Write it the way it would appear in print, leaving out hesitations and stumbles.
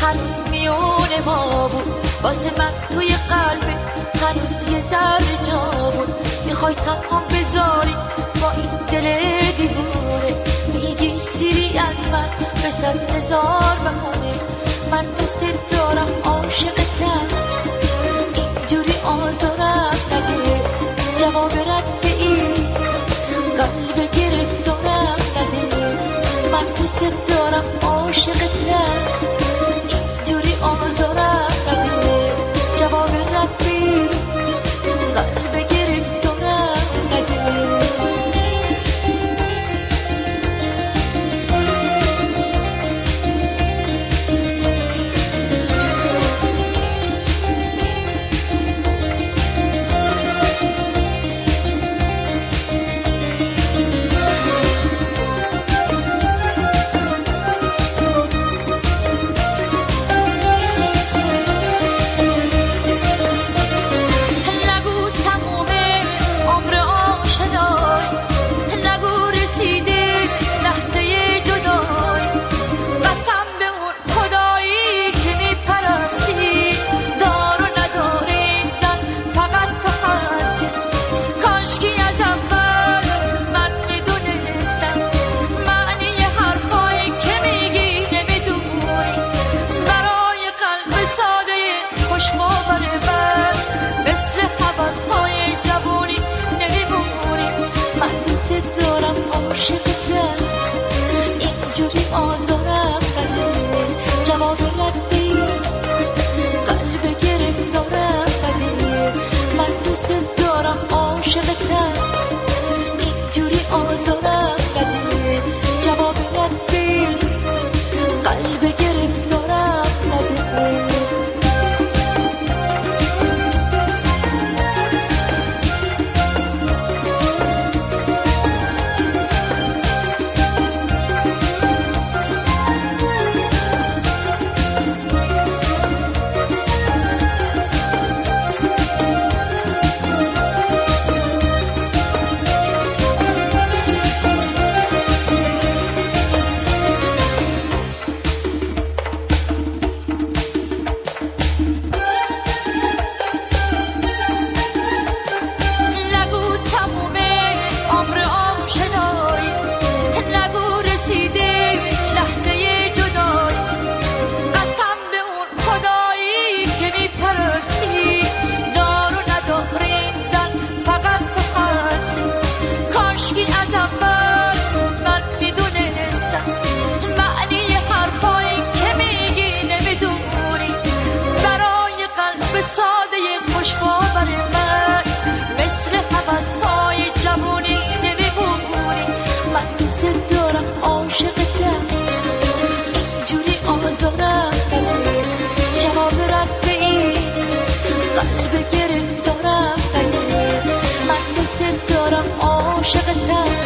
هنوز میونه ما بود، واسه من توی قلبه هنوز یه ذره جا بود. میخوای تنها بذاری با این دل دیوونه، میگی سیری از من به 100,000 بهونه. من دوست دارم عاشقتم، اینجوری آزارم نده. جواب رد این قلب گرفتارم نده. من دوست دارم عاشقتم، اینجوری آزارم نده. جواب رد این قلب گرفتارم نده. قلب گرفتارم نده. من دوست دارم عاشقتم،